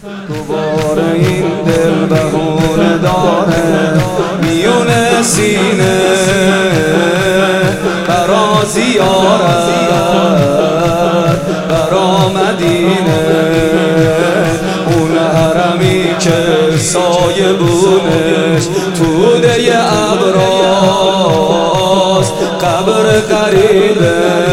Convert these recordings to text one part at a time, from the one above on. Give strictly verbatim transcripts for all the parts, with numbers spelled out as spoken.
دوباره این دل بهونه داره میونه سینه برا زیارت برا مدینه، اون حرمی که سایه بونش توده ابراز، قبر قریبه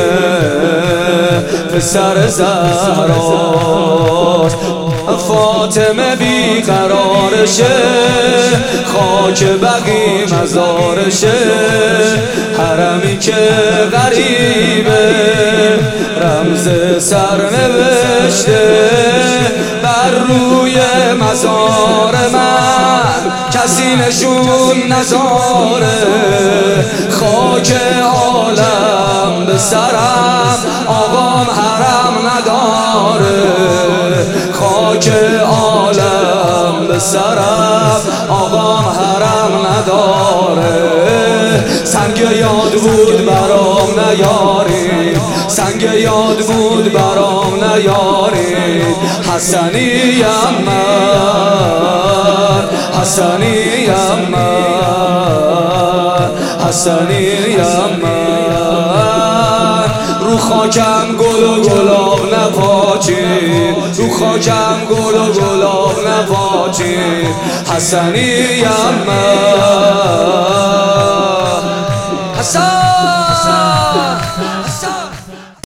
پسر زهراست. فاطمه بیقرارشه، خاک بقی مزارشه، حرمی که غریبه رمز سرنوشته بر روی مزار من، کسی نشون نزاره. خاک عالم به سرم، آقام حرم نداره. خاک عالم به سرم، آقام حرم نداره. سنگ یاد بود برام نیاری، سنگ یاد بود برام نیاری. حسنیم من، حسنیم من، حسنیم من. رو خاکم گل و گلاب نپاچید، رو خاکم گل و گلاب نپاچید. حسنیم من، حسن